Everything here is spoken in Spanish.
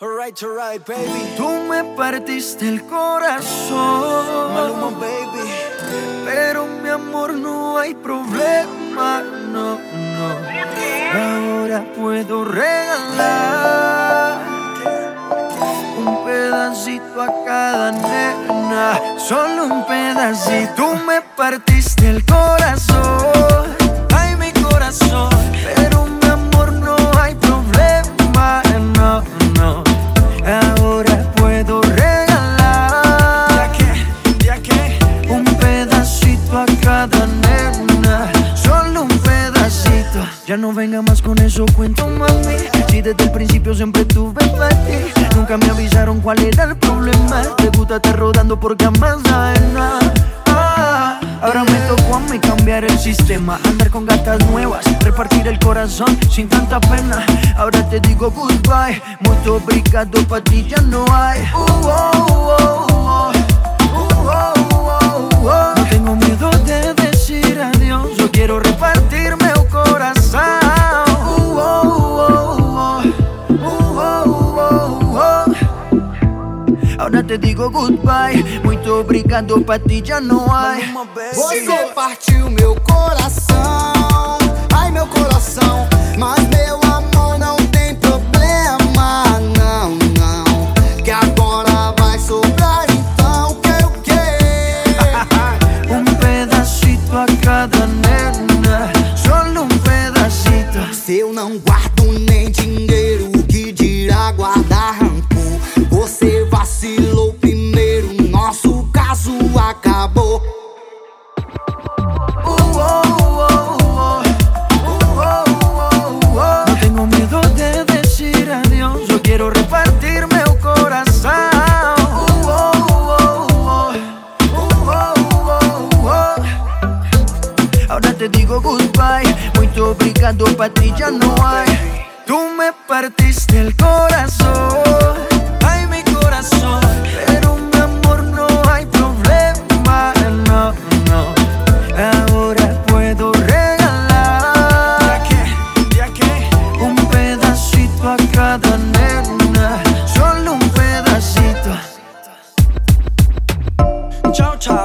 Alright, baby. Tú me partiste el corazón, Maluma, baby. pero mi amor no hay problema, no. Ahora puedo regalar un pedacito a cada nena, solo un pedacito. Tú me partiste el corazón, ay mi corazón, pero mi amor no hay problema, no. Ahora puedo regalar un pedacito a cada nena, solo un pedacito. Ya no venga más con eso, cuento mami. Si desde el principio siempre tuve para ti, nunca me avisaron cuál era el problema. Te gusta estar rodando porque jamás sabes nada. Ahora me tocó a mí cambiar el sistema, andar con gatas nuevas, repartir el corazón sin tanta pena. Ahora te digo goodbye, muito obrigado, pa' ti ya no hay. No tengo miedo de decir adiós, yo quiero repartirme el corazón. Ahora te digo goodbye, muito obrigado, pa' ti já não hay. Você partiu meu coração, ai meu coração, mas meu amor não tem problema, não. Que agora vai sobrar, então quero o quê? Un pedacito a cada nena, solo un pedacito. Se eu não guardo nem dinheiro, que dirá guardar rancor? Você vacilou primeiro, nosso caso acabou. No tengo miedo de decir adiós, yo quiero repartirme el corazón. Ahora te digo goodbye, muito obrigado, pa' ti ya no hay. Tú me partiste el corazón, ay mi corazón, pero mi amor no hay problema, no. Ahora puedo regalar un pedacito a cada nena, solo un pedacito. Chao, chao.